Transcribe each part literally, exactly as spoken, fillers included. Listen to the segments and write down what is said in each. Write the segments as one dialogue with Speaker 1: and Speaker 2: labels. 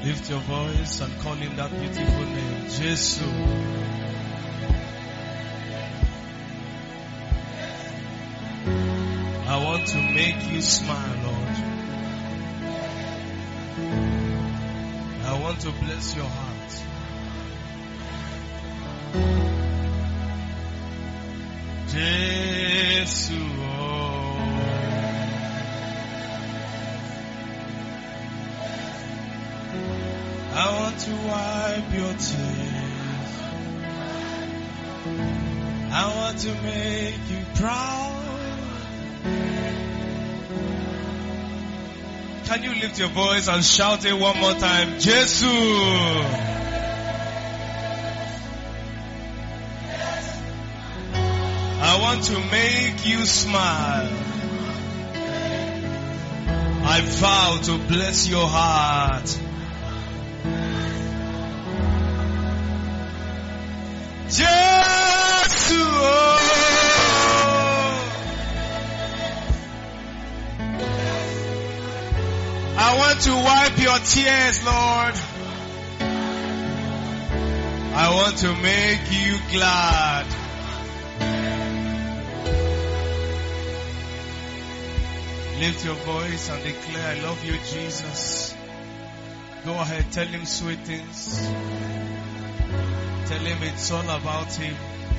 Speaker 1: Lift your voice and call him that beautiful name, Jesus. I want to make you smile, Lord. I want to bless your heart. Jesus. I want to wipe your tears. I want to make you proud. Can you lift your voice and shout it one more time? Jesus. I want to make you smile. I vow to bless your heart. Jesus. I want to wipe your tears, Lord. I want to make you glad. Lift your voice and declare, I love you, Jesus. Go ahead, tell him sweet things. Tell him it's all about him.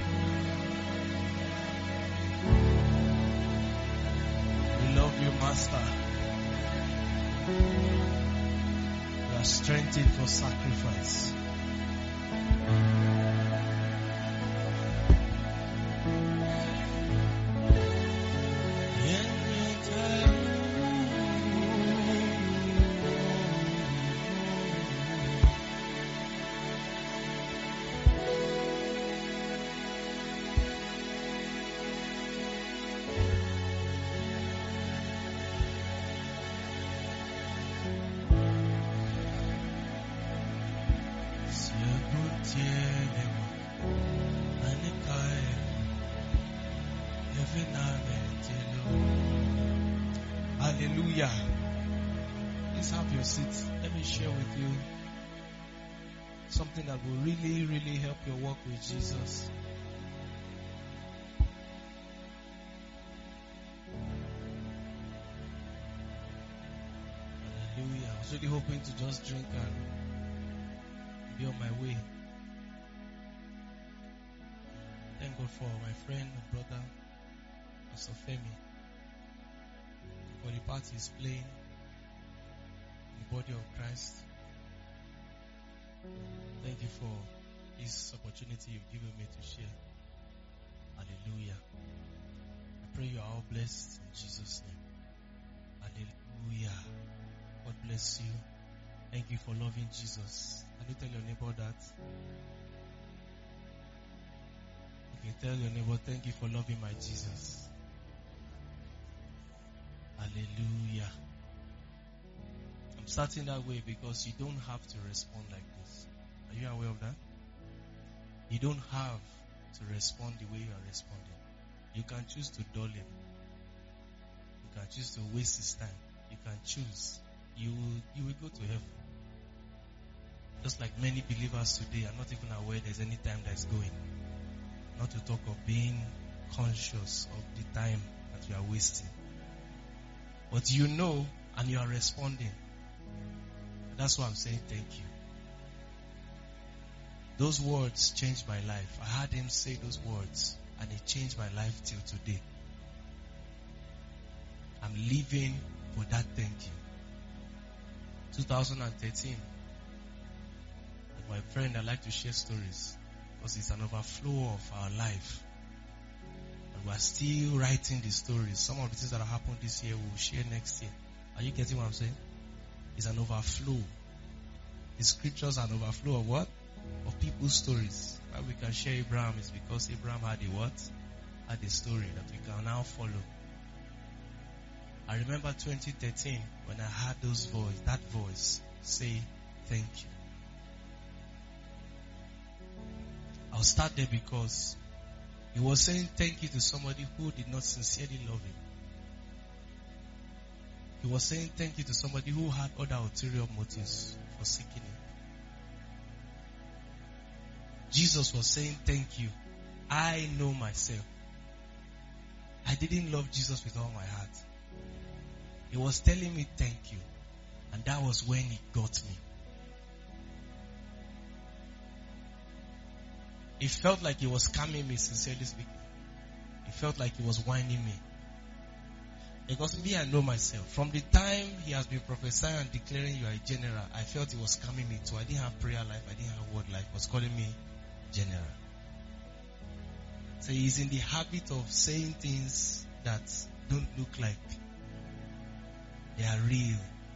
Speaker 1: We love you, Master. We are strengthened for sacrifice. Hallelujah. Please have your seat. Let me share with you something that will really, really help your walk with Jesus. Hallelujah. I was really hoping to just drink and be on my way. Thank God for my friend, my brother, Pastor Femi, for the part he's playing in the body of Christ. Thank you for this opportunity you've given me to share. Hallelujah. I pray you are all blessed in Jesus' name. Hallelujah. God bless you. Thank you for loving Jesus. Can you tell your neighbor that? You can tell your neighbor, thank you for loving my Jesus. Hallelujah. I'm starting that way because you don't have to respond like this. Are you aware of that? You don't have to respond the way you are responding. You can choose to dull him. You can choose to waste his time. You can choose. You will, you will go to heaven. Just like many believers today are not even aware there's any time that is going. Not to talk of being conscious of the time that you are wasting. But you know and you are responding. That's why I'm saying thank you. Those words changed my life. I heard him say those words and it changed my life till today. I'm living for that thank you. twenty thirteen. With my friend, I like to share stories because it's an overflow of our life. And we are still writing the stories. Some of the things that have happened this year we will share next year. Are you getting what I'm saying? It's an overflow. The scriptures are an overflow of what? Of people's stories. Why we can share Abraham is because Abraham had a what? Had a story that we can now follow. I remember twenty thirteen when I heard those voice, that voice say thank you. I'll start there because he was saying thank you to somebody who did not sincerely love him. He was saying thank you to somebody who had other ulterior motives for seeking him. Jesus was saying thank you. I know myself. I didn't love Jesus with all my heart. He was telling me thank you. And that was when he got me. It felt like he was scamming me, sincerely speaking. It felt like he was whining me. Because me, I know myself. From the time he has been prophesying and declaring you are a general, I felt he was scamming me too. I didn't have prayer life. I didn't have word life. He was calling me general. So he's in the habit of saying things that don't look like they are real.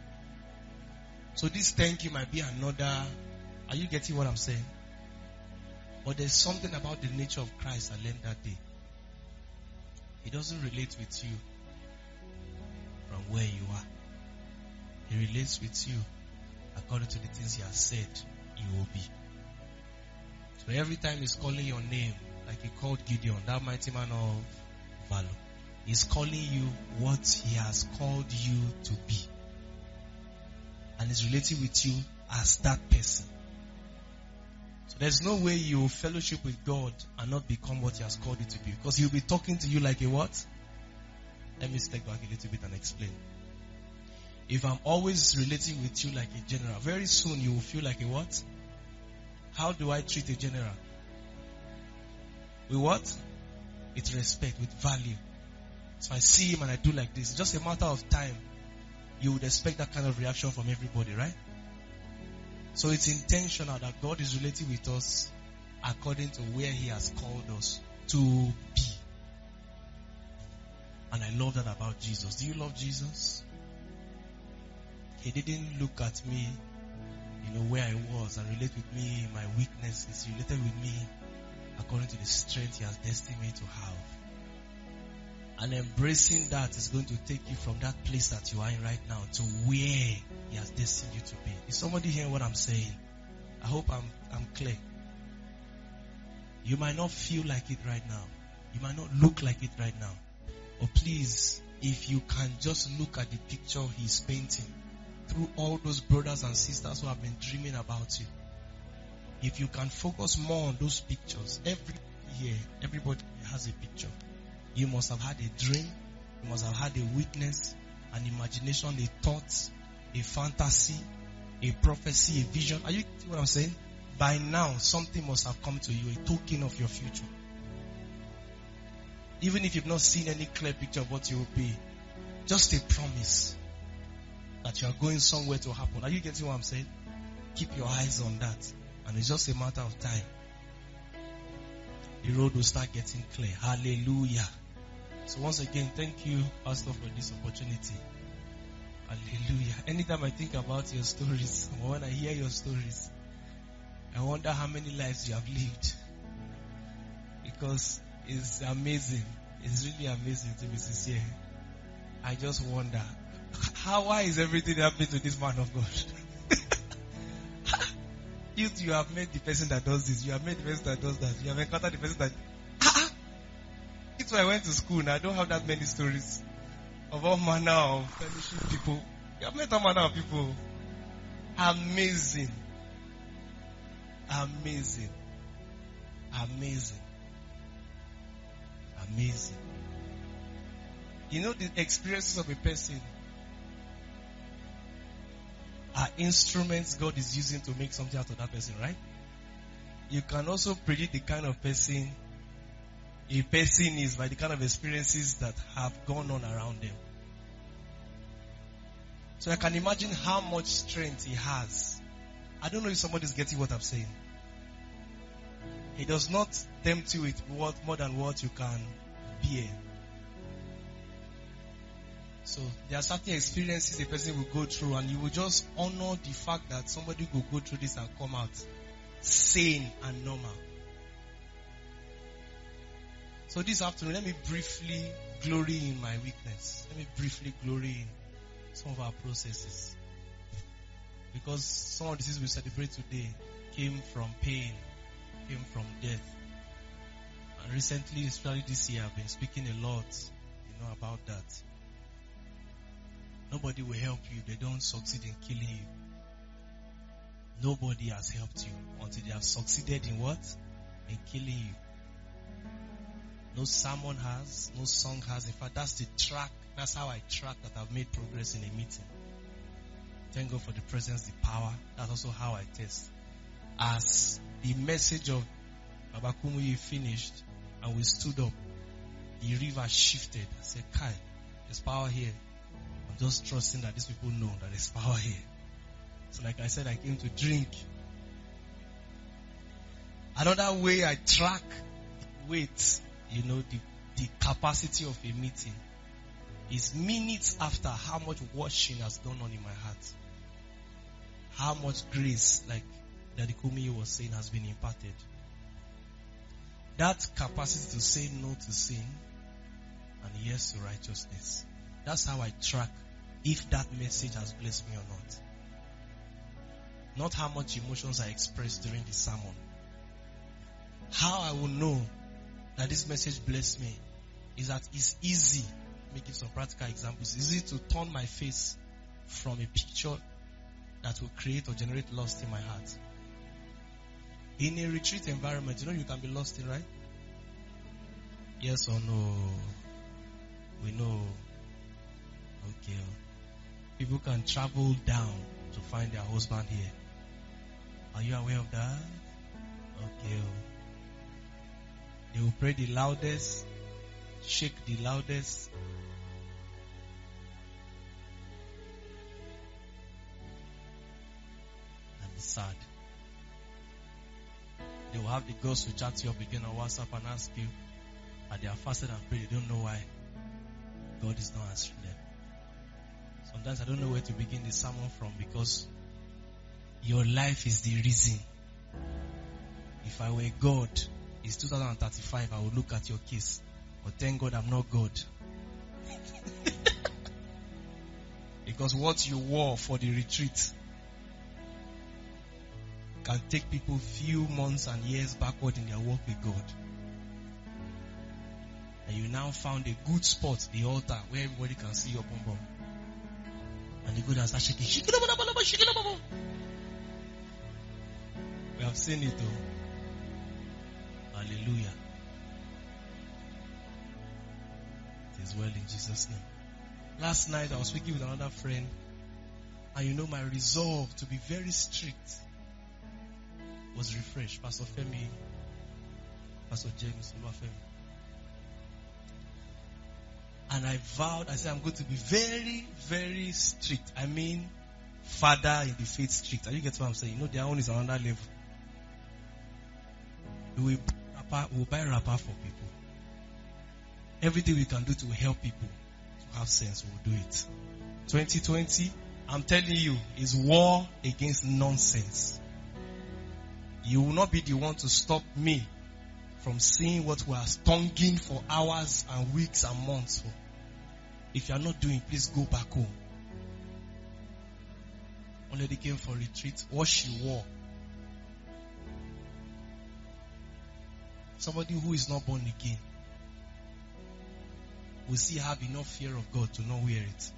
Speaker 1: So this thank you might be another. Are you getting what I'm saying? But there's something about the nature of Christ I learned that day. He doesn't relate with you from where you are. He relates with you according to the things he has said you will be. So every time he's calling your name, like he called Gideon, that mighty man of valor, he's calling you what he has called you to be. And he's relating with you as that person. So there's no way you will fellowship with God and not become what he has called you to be. Because he'll be talking to you like a what? Let me step back a little bit and explain. If I'm always relating with you like a general, very soon you will feel like a what? How do I treat a general? With what? With respect, with value. So I see him and I do like this. It's just a matter of time. You would expect that kind of reaction from everybody, right? So it's intentional that God is relating with us according to where he has called us to be. And I love that about Jesus. Do you love Jesus? He didn't look at me, you know, where I was and relate with me, my weaknesses. He related with me according to the strength he has destined me to have. And embracing that is going to take you from that place that you are in right now to where he has destined you to be. Is somebody hearing what I'm saying? I hope I'm, I'm clear. You might not feel like it right now. You might not look like it right now. But please, if you can just look at the picture he's painting through all those brothers and sisters who have been dreaming about you. If you can focus more on those pictures, every year, everybody has a picture. You must have had a dream. You must have had a witness, an imagination, a thought, a fantasy, a prophecy, a vision. Are you getting what I'm saying? By now, something must have come to you, a token of your future. Even if you've not seen any clear picture of what you will be, just a promise that you are going somewhere to happen. Are you getting what I'm saying? Keep your eyes on that. And it's just a matter of time. The road will start getting clear. Hallelujah. So once again, thank you, Pastor, for this opportunity. Hallelujah. Anytime I think about your stories, or when I hear your stories, I wonder how many lives you have lived. Because it's amazing. It's really amazing to be sincere. I just wonder, how, why is everything happening to this man of God? You, you have met the person that does this. You have met the person that does that. You have encountered the person that... Ah, it's why I went to school and I don't have that many stories of all manner of fellowship people. You have met all manner of people. Amazing. Amazing. Amazing. Amazing. You know, the experiences of a person are instruments God is using to make something out of that person, right? You can also predict the kind of person a person is by the kind of experiences that have gone on around them. So I can imagine how much strength he has. I don't know if somebody's getting what I'm saying. He does not tempt you with what more than what you can bear. So there are certain experiences a person will go through, and you will just honor the fact that somebody will go through this and come out sane and normal. So this afternoon, let me briefly glory in my weakness. Let me briefly glory in some of our processes. Because some of the things we celebrate today came from pain, came from death. And recently, especially this year, I've been speaking a lot, you know, about that. Nobody will help you. They don't succeed in killing you. Nobody has helped you until they have succeeded in what? In killing you. No sermon has, no song has. In fact, that's the track. That's how I track that I've made progress in a meeting. Thank God for the presence, the power. That's also how I test. As the message of Baba Kumuyi finished and we stood up, the river shifted. I said, Kai, there's power here. I'm just trusting that these people know that there's power here. So like I said, I came to drink. Another way I track weight, you know, the, the capacity of a meeting is minutes after how much washing has gone on in my heart. How much grace, like Daddy Kumuyi was saying, has been imparted. That capacity to say no to sin and yes to righteousness. That's how I track if that message has blessed me or not. Not how much emotions I expressed during the sermon. How I will know that this message blessed me is that it's easy, making some practical examples, it's easy to turn my face from a picture that will create or generate lust in my heart. In a retreat environment, you know you can be lost in, right? Yes or no? We know. Okay. People can travel down to find their husband here. Are you aware of that? Okay. They will pray the loudest, shake the loudest. And it's sad. They will have the girls to chat you up again on WhatsApp and ask you, and they are fasted and prayed. They don't know why God is not answering them. Sometimes I don't know where to begin the sermon from because your life is the reason. If I were God, it's two thousand thirty-five, I would look at your case. But thank God I'm not God. Because what you wore for the retreat can take people few months and years backward in their walk with God. And you now found a good spot, the altar, where everybody can see your pom-pom. And you go and start shaking. We have seen it all. Hallelujah. It is well in Jesus' name. Last night I was speaking with another friend. And you know my resolve to be very strict was refreshed. Pastor Femi, Pastor James, Femi. And I vowed, I said I'm going to be very, very strict. I mean, father in the faith strict. Are you get what I'm saying? You know, their own is another level. We will buy, we will buy wrapper for people. Everything we can do to help people to have sense, we will do it. twenty twenty, I'm telling you, is war against nonsense. You will not be the one to stop me from seeing what we are stonking for hours and weeks and months for. If you are not doing, please go back home. Already came for retreat. What she wore. Somebody who is not born again will still have enough fear of God to not wear it.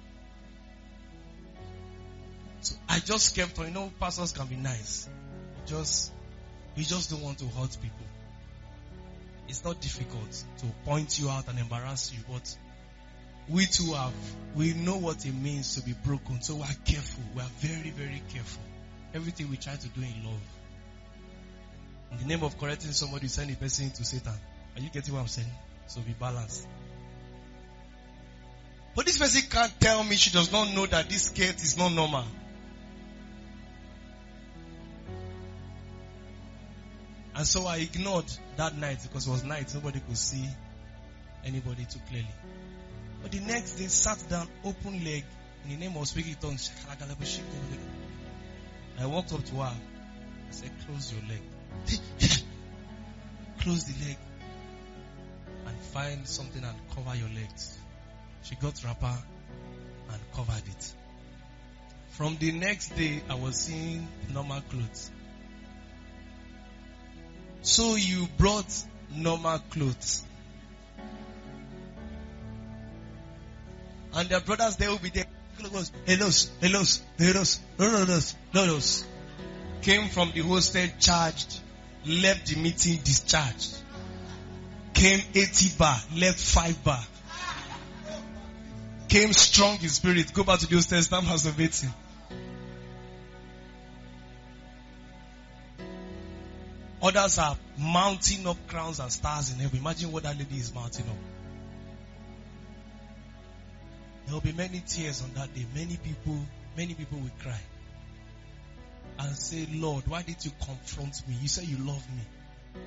Speaker 1: So I just kept on. You know, pastors can be nice. Just, we just don't want to hurt people. It's not difficult to point you out and embarrass you, but we too have, we know what it means to be broken. So we are careful. We are very, very careful. Everything we try to do in love. In the name of correcting somebody, send a person to Satan. Are you getting what I'm saying? So be balanced. But this person can't tell me she does not know that this skirt is not normal. And so I ignored that night because it was night. Nobody could see anybody too clearly. But the next day, sat down, open leg, in the name of speaking tongues. I walked up to her. I said, close your leg. Close the leg. And find something and cover your legs. She got wrapper and covered it. From the next day, I was seeing normal clothes. So you brought normal clothes. And their brothers, they will be there. Hellos, hellos, hellos, hellos, hellos. Came from the hostel charged, left the meeting discharged. Came eighty bar, left five bar. Came strong in spirit, go back to the hostel, start masturbating. Others are mounting up crowns and stars in heaven. Imagine what that lady is mounting up. There will be many tears on that day. Many people, many people will cry and say, Lord, why did you confront me? You said you love me.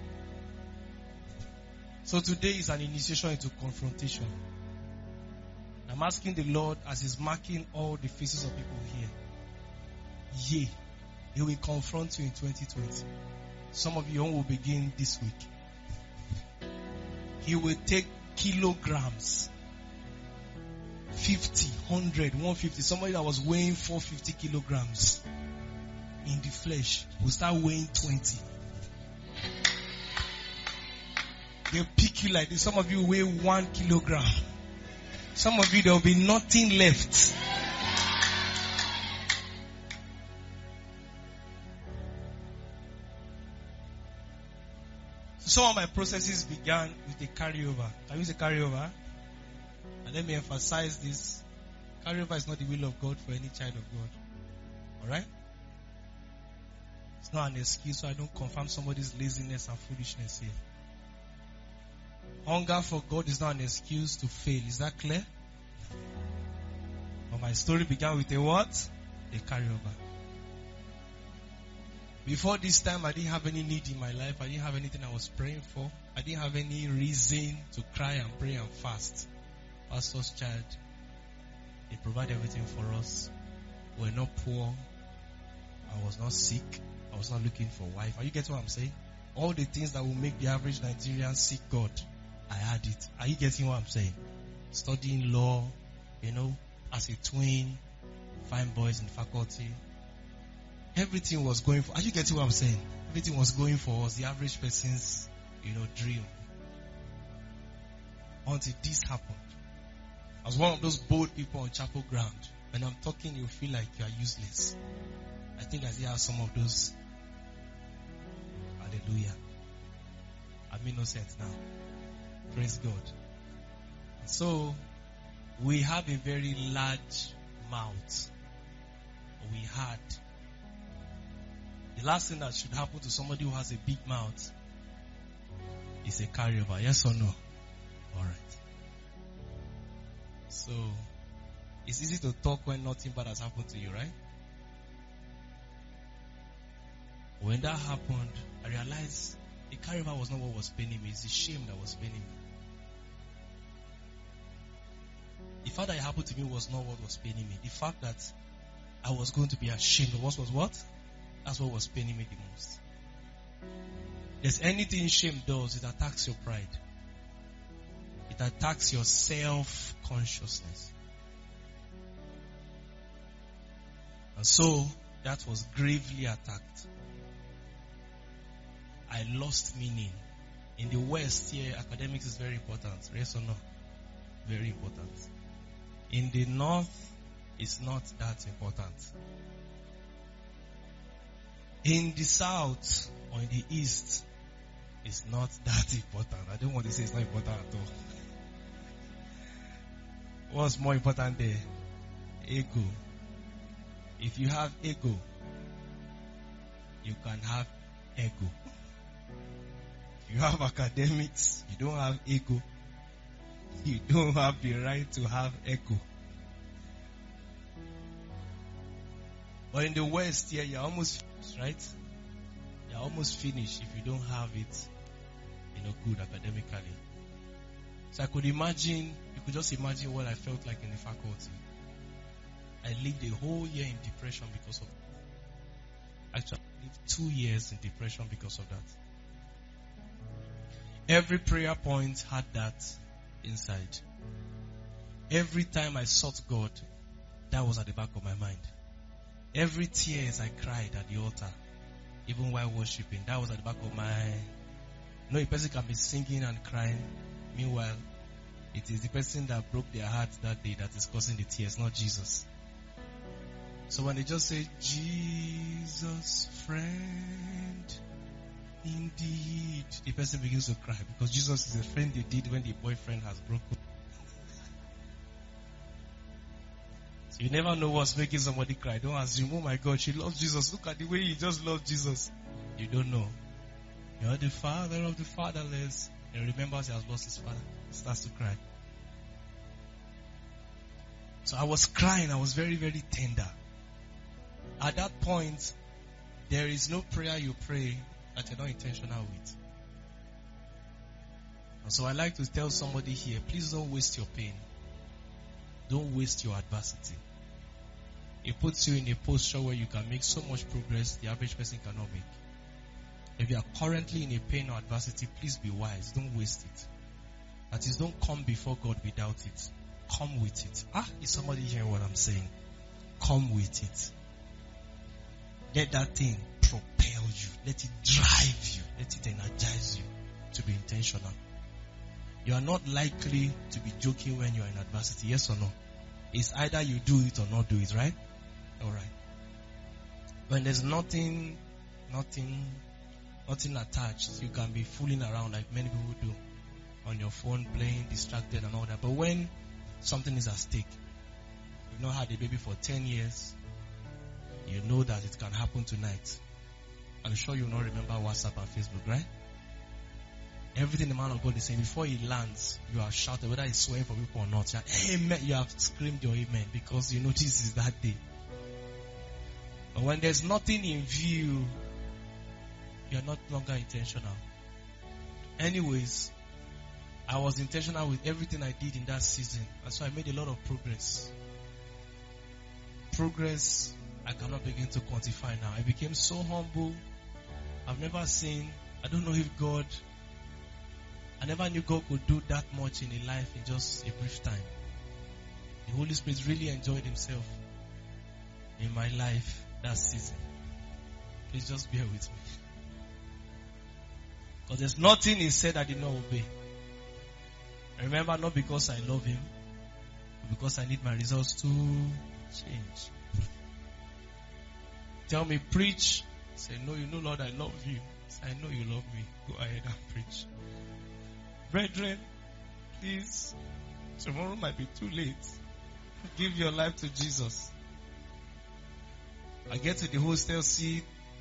Speaker 1: So today is an initiation into confrontation. I'm asking the Lord, as He's marking all the faces of people here, yea, He will confront you in twenty twenty. Some of you will begin this week. He will take kilograms, fifty, one hundred, one hundred fifty. Somebody that was weighing four hundred fifty kilograms in the flesh will start weighing twenty. They'll pick you like this. Some of you weigh one kilogram. Some of you, there will be nothing left. Some of my processes began with a carryover. Can you say carryover? And let me emphasize this. Carryover is not the will of God for any child of God. Alright? It's not an excuse, so I don't confirm somebody's laziness and foolishness here. Hunger for God is not an excuse to fail. Is that clear? But my story began with a what? A carryover. Before this time, I didn't have any need in my life. I didn't have anything I was praying for. I didn't have any reason to cry and pray and fast. Pastor's child, they provide everything for us. We're not poor. I was not sick. I was not looking for a wife. Are you getting what I'm saying? All the things that will make the average Nigerian seek God, I had it. Are you getting what I'm saying? Studying law, you know, as a twin, fine boys in faculty. Everything was going for, are you getting what I'm saying? Everything was going for us, the average person's, you know, dream. Until this happened. I was one of those bold people on chapel ground. When I'm talking, you feel like you are useless. I think I still have some of those. Hallelujah. I'm innocent now. Praise God. So, we have a very large mouth. We had. The last thing that should happen to somebody who has a big mouth is a carryover. Yes or no? Alright. So, it's easy to talk when nothing bad has happened to you, right? When that happened, I realized the carryover was not what was paining me. It's the shame that was paining me. The fact that it happened to me was not what was paining me. The fact that I was going to be ashamed of what was what? That's what was paining me the most. There's anything shame does, it attacks your pride. It attacks your self-consciousness. And so, that was gravely attacked. I lost meaning. In the West here, academics is very important. Yes or no? Very important. In the North, it's not that important. In the South or in the East, it's not that important. I don't want to say it's not important at all. What's more important there? Ego. If you have ego, you can have ego. If you have academics, you don't have ego. You don't have the right to have ego. But in the West here, you're almost finished, right? You're almost finished if you don't have it, you know, good academically. So I could imagine, you could just imagine what I felt like in the faculty. I lived a whole year in depression because of that. Actually, I lived two years in depression because of that. Every prayer point had that inside. Every time I sought God, that was at the back of my mind. Every tears I cried at the altar, even while worshiping, that was at the back of my... You know, a person can be singing and crying. Meanwhile, It is the person that broke their heart that day that is causing the tears, not Jesus. So when they just say, Jesus, friend, indeed, the person begins to cry because Jesus is a friend they did when the boyfriend has broken. So you never know what's making somebody cry. Don't assume, oh my God, she loves Jesus. Look at the way he just loves Jesus. You don't know. You're the father of the fatherless. And remembers he has lost his father. He starts to cry. So I was crying. I was very, very tender. At that point, there is no prayer you pray that you're not intentional with. And so I like to tell somebody here, please don't waste your pain. Don't waste your adversity. It puts you in a posture where you can make so much progress the average person cannot make. If you are currently in a pain or adversity, please be wise. Don't waste it. That is, don't come before God without it. Come with it. Ah, is somebody hearing what I'm saying? Come with it. Let that thing propel you. Let it drive you. Let it energize you to be intentional. You are not likely to be joking when you are in adversity. Yes or no? It's either you do it or not do it, right? Alright. When there's nothing, nothing, nothing attached, you can be fooling around like many people do on your phone, playing, distracted and all that. But when something is at stake, you've not had a baby for ten years, you know that it can happen tonight. I'm sure you will not remember WhatsApp and Facebook, right? Everything the man of God is saying, before he lands, you have shouted, whether he's swearing for people or not. You have, amen. You have screamed your amen because you know this is that day. But when there's nothing in view, you are not longer intentional. Anyways, I was intentional with everything I did in that season. And so I made a lot of progress. Progress I cannot begin to quantify now. I became so humble. I've never seen, I don't know if God, I never knew God could do that much in a life in just a brief time. The Holy Spirit really enjoyed himself in my life that season. Please just bear with me. Because there's nothing he said I did not obey. Remember, not because I love him, but because I need my results to change. Tell me, preach. Say, no, you know, Lord, I love you. Say, I know you love me. Go ahead and preach. Brethren, please, tomorrow might be too late. Give your life to Jesus. I get to the hostel, see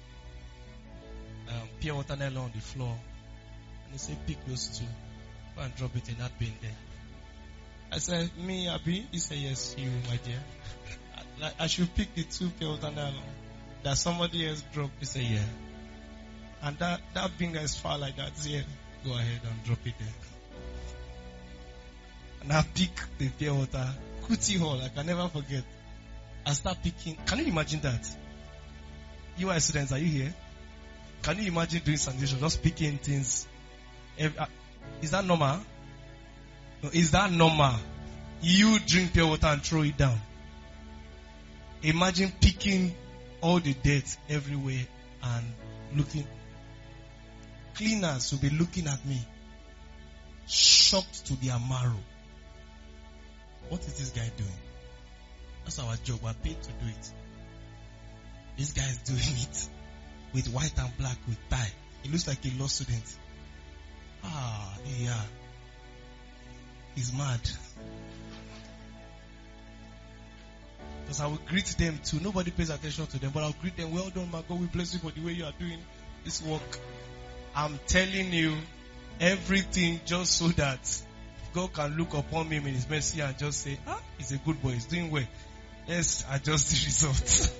Speaker 1: um, pure water nylon on the floor. And they say, pick those two. Go and drop it in that bin there. I said, me, Abi? He said, yes, you, my dear. I, I should pick the two pure water nylon that somebody else dropped. He said, yeah. And that, that bin that is far like that, yeah. Go ahead and drop it there. And I pick the pure water. Kuti Hall, I can never forget. I start picking. Can you imagine that? You are students, are you here? Can you imagine doing sanitation, just picking things? Is that normal? No, is that normal? You drink pure water and throw it down. Imagine picking all the dirt everywhere and looking. Cleaners will be looking at me, shocked to their marrow. What is this guy doing? That's our job. We're paid to do it. This guy is doing it with white and black with tie. He looks like a law student. Ah, yeah. He's mad. Because I will greet them too. Nobody pays attention to them, but I'll greet them. Well done, my God. We bless you for the way you are doing this work. I'm telling you everything just so that God can look upon me in his mercy and just say, ah, he's a good boy. He's doing well. Let's adjust the results.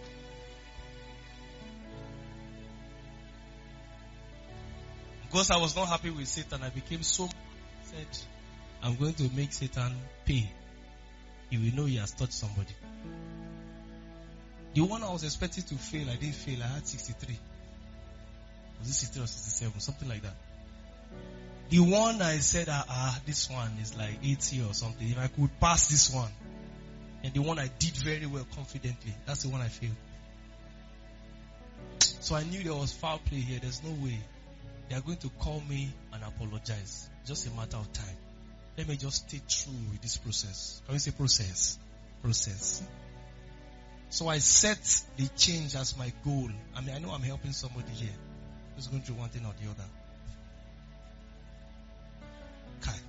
Speaker 1: Because I was not happy with Satan, I became so said, I'm going to make Satan pay. He will know he has touched somebody. The one I was expecting to fail, I didn't fail. I had sixty-three. Was it sixty-three or sixty-seven? Something like that. The one I said, ah, ah, this one is like eighty or something. If I could pass this one. And the one I did very well confidently, that's the one I failed. So I knew there was foul play here. There's no way. They are going to call me and apologize. Just a matter of time. let me just stay true with this process. Can we say process? Process. So I set the change as my goal. I mean, I know I'm helping somebody here who's going through one thing or the other. Okay.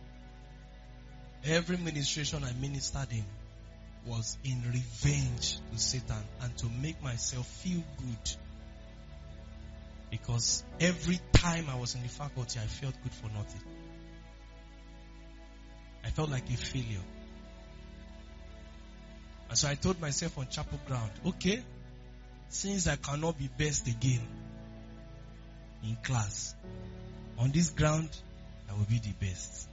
Speaker 1: Every ministration I ministered in was in revenge to Satan and to make myself feel good. Because every time I was in the faculty, I felt good for nothing. I felt like a failure. And so I told myself on chapel ground, okay, since I cannot be best again in class, on this ground, I will be the best.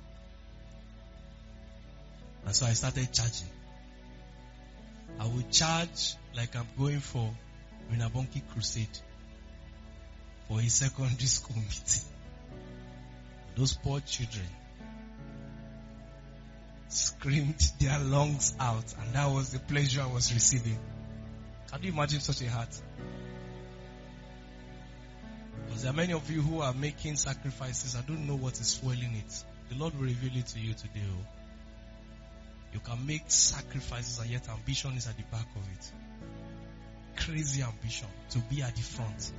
Speaker 1: And so I started charging. I will charge like I'm going for Winabonki Crusade for a secondary school meeting. Those poor children screamed their lungs out, and that was the pleasure I was receiving. Can you imagine such a heart? Because there are many of you who are making sacrifices. I don't know what is fueling it. The Lord will reveal it to you today. Oh. You can make sacrifices and yet ambition is at the back of it. Crazy ambition to be at the front.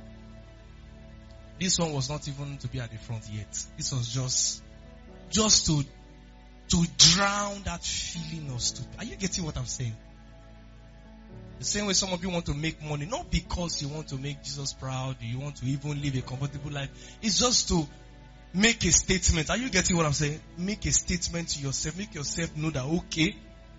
Speaker 1: This one was not even to be at the front yet. This was just, just to, to drown that feeling of stupid. Are you getting what I'm saying? The same way some of you want to make money, not because you want to make Jesus proud, you want to even live a comfortable life. It's just to make a statement. Are you getting what I'm saying? Make a statement to yourself. Make yourself know that, okay.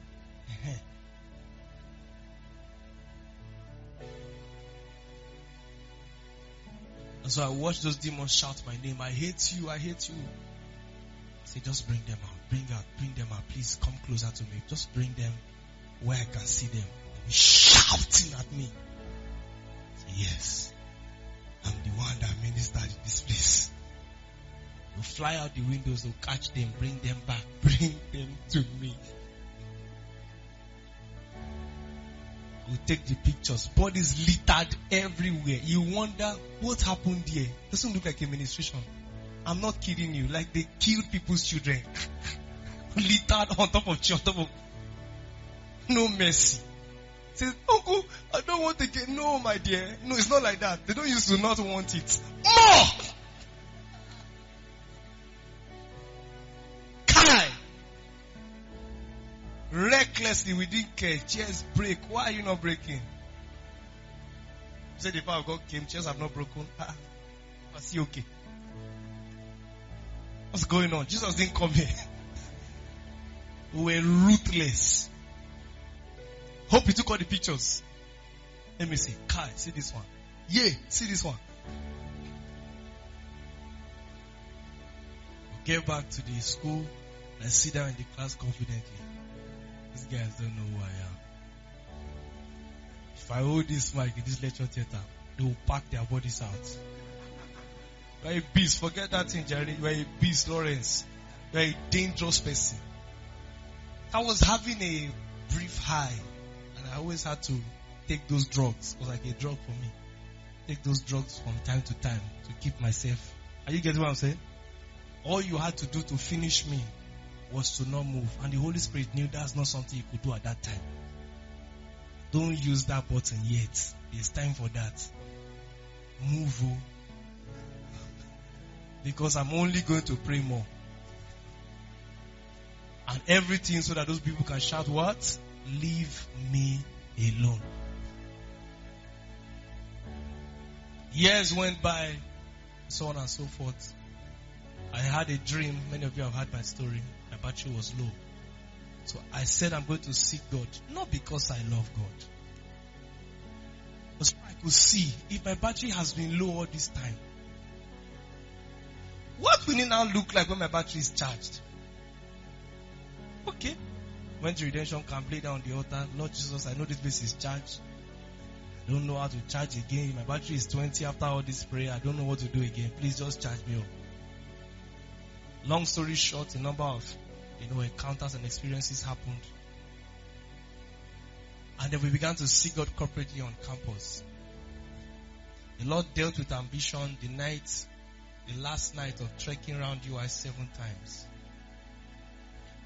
Speaker 1: And so I watch those demons shout my name. I hate you. I hate you. I say, just bring them out. Bring out. Bring them out. Please come closer to me. Just bring them where I can see them. Shouting at me. Say, yes. I'm the one that ministered in this place. They'll fly out the windows, they'll catch them, bring them back, bring them to me. We'll take the pictures. Bodies littered everywhere. You wonder what happened here. Doesn't look like a ministration. I'm not kidding you. Like they killed people's children. Littered on top of on top of. No mercy. Says, Uncle, I don't want to get. No, my dear. No, it's not like that. They don't used to not want it. More! Recklessly, we didn't care. Chairs break. Why are you not breaking? You said the power of God came, chairs have not broken. Ah, was he okay? What's going on? Jesus didn't come here. We were ruthless. Hope you took all the pictures. Let me see. Kai, see this one. Yeah, see this one. We'll get back to the school and sit down in the class confidently. These guys don't know who I am. If I hold this mic in this lecture theater, they will pack their bodies out. You're a beast. Forget that thing, Jerry. You're a beast, Lawrence. You're a dangerous person. I was having a brief high, and I always had to take those drugs. It was like a drug for me. Take those drugs from time to time to keep myself. Are you getting what I'm saying? All you had to do to finish me was to not move. And the Holy Spirit knew that's not something you could do at that time. Don't use that button yet. It's time for that. Move. Oh. Because I'm only going to pray more. And everything so that those people can shout what? Leave me alone. Years went by, so on and so forth. I had a dream. Many of you have heard my story. My battery was low. So I said I'm going to seek God. Not because I love God. But so I could see if my battery has been low all this time. What will it now look like when my battery is charged? Okay. Went to redemption camp, lay down on the altar. Lord Jesus, I know this place is charged. I don't know how to charge again. My battery is twenty after all this prayer. I don't know what to do again. Please just charge me up. Long story short, a number of, you know, encounters and experiences happened. And then we began to see God corporately on campus. The Lord dealt with ambition the night, the last night of trekking around U I seven times.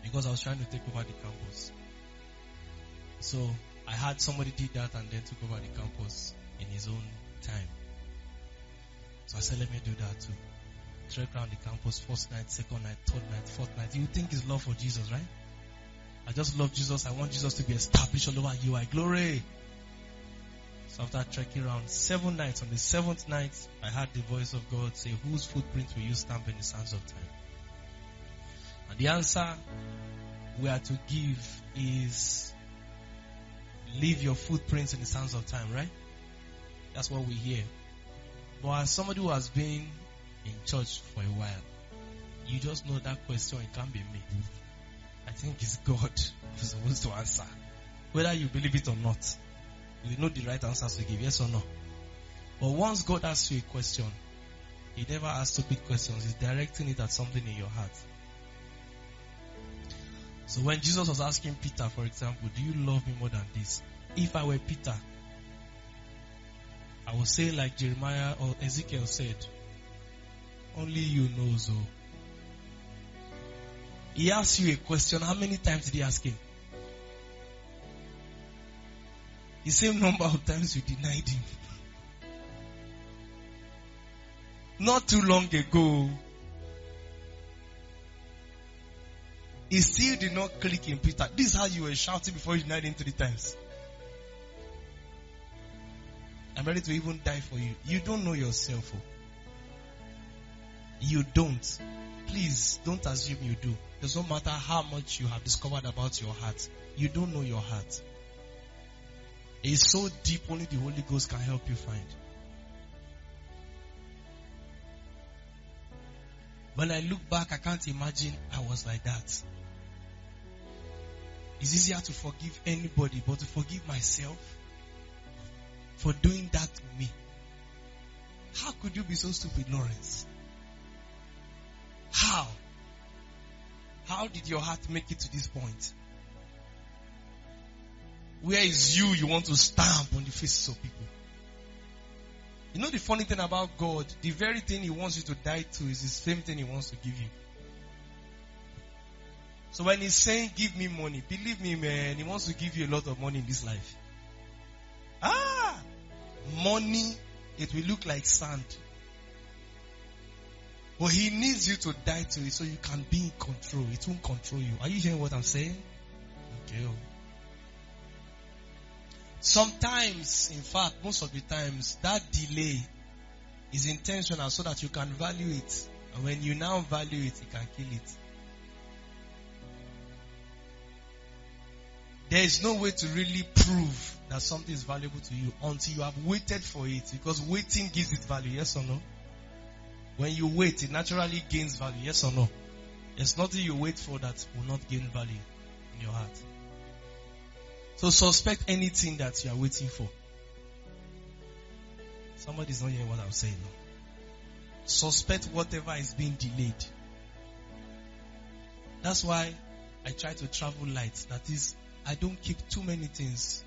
Speaker 1: because I was trying to take over the campus. So I had somebody did that and then took over the campus in his own time. So I said, let me do that too. Trek around the campus, first night, second night, third night, fourth night. You think it's love for Jesus, right? I just love Jesus. I want Jesus to be established all over U I. Glory. So after trekking around seven nights, on the seventh night, I heard the voice of God say, whose footprints will you stamp in the sands of time? And the answer we are to give is, leave your footprints in the sands of time, right? That's what we hear. But as somebody who has been in church for a while, you just know that question, it can't be me. I think it's God who's supposed to answer. Whether you believe it or not, you know the right answers to give, yes or no. But once God asks you a question, He never asks stupid questions. He's directing it at something in your heart. So when Jesus was asking Peter, for example, do you love me more than this? If I were Peter, I would say like Jeremiah or Ezekiel said, only you know, so. He asked you a question. How many times did he ask him? The same number of times you denied him. Not too long ago, he still did not click in Peter. This is how you were shouting before you denied him three times. I'm ready to even die for you. You don't know yourself. Oh. You don't. Please, don't assume you do. It doesn't matter how much you have discovered about your heart. You don't know your heart. It's so deep, only the Holy Ghost can help you find. When I look back, I can't imagine I was like that. It's easier to forgive anybody, but to forgive myself for doing that to me. How could you be so stupid, Lawrence? How? How did your heart make it to this point? Where is you you want to stamp on the faces of people? You know the funny thing about God, the very thing He wants you to die to is the same thing He wants to give you. So when He's saying, give me money, believe me, man, He wants to give you a lot of money in this life. Ah! Money, it will look like sand. But He needs you to die to it so you can be in control. It won't control you. Are you hearing what I'm saying? Okay. Sometimes, in fact, most of the times, that delay is intentional so that you can value it. And when you now value it, you can kill it. There is no way to really prove that something is valuable to you until you have waited for it. Because waiting gives it value, yes or no? When you wait, it naturally gains value, yes or no? There's nothing you wait for that will not gain value in your heart. So suspect anything that you are waiting for. Somebody's not hearing what I'm saying now. Suspect whatever is being delayed. That's why I try to travel light. That is, I don't keep too many things,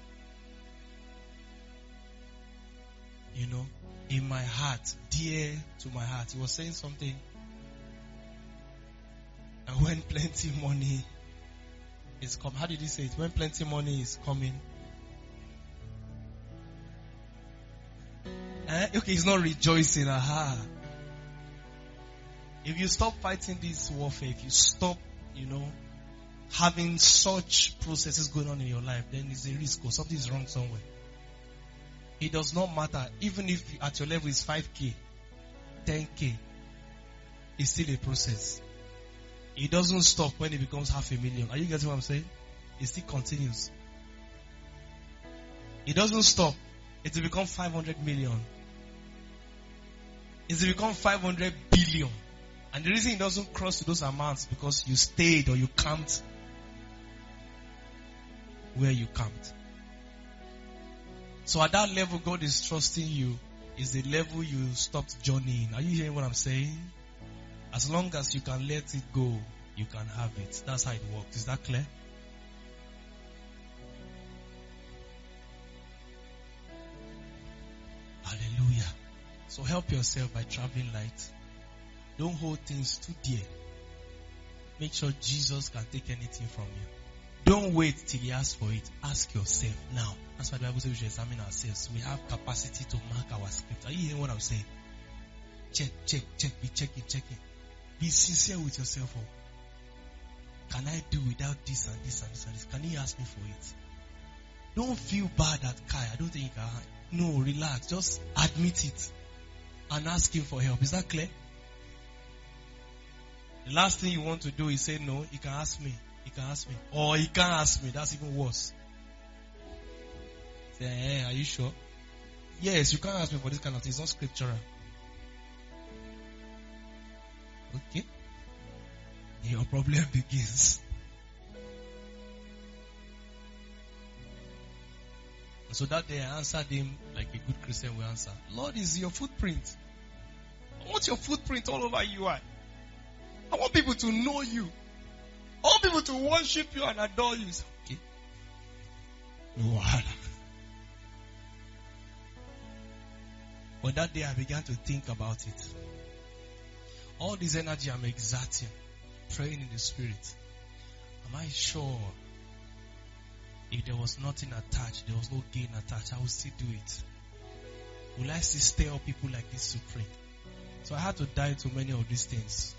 Speaker 1: you know, in my heart, dear to my heart. He was saying something. And when plenty money is coming, how did he say it? When plenty money is coming. Eh? Okay, he's not rejoicing. Aha. If you stop fighting this warfare, if you stop, you know, having such processes going on in your life, then it's a risk or something is wrong somewhere. It does not matter. Even if at your level is five K, ten K, it's still a process. It doesn't stop when it becomes half a million. Are you getting what I'm saying? It still continues. It doesn't stop. It will become five hundred million. It will become five hundred billion. And the reason it doesn't cross to those amounts because you stayed or you camped where you camped. So at that level, God is trusting you. Is the level you stopped journeying. Are you hearing what I'm saying? As long as you can let it go, you can have it. That's how it works. Is that clear? Hallelujah. So help yourself by traveling light. Don't hold things too dear. make sure Jesus can take anything from you. Don't wait till he asks for it. Ask yourself now. That's why the Bible says we should examine ourselves. We have capacity to mark our script. Are you hearing what I'm saying? Check, check, check. Be checking, checking. Be sincere with yourself. Oh. Can I do without this and this and this and this? Can he ask me for it? Don't feel bad at Kai. I don't think you can. No, relax. Just admit it and ask him for help. Is that clear? The last thing you want to do is say, no, he can ask me. He can ask me. Or he can't ask me. That's even worse. Say, hey, are you sure? Yes, you can't ask me for this kind of thing. It's not scriptural. Okay. Your problem begins. So that day I answered him like a good Christian will answer. Lord, is your footprint. I want your footprint all over U I. I want people to know you. I want people to worship you and adore you. Okay. No. But that day I began to think about it. All this energy I'm exerting, praying in the spirit. Am I sure if there was nothing attached, there was no gain attached, I would still do it? Will I still stir up people like this to pray? So I had to die to many of these things.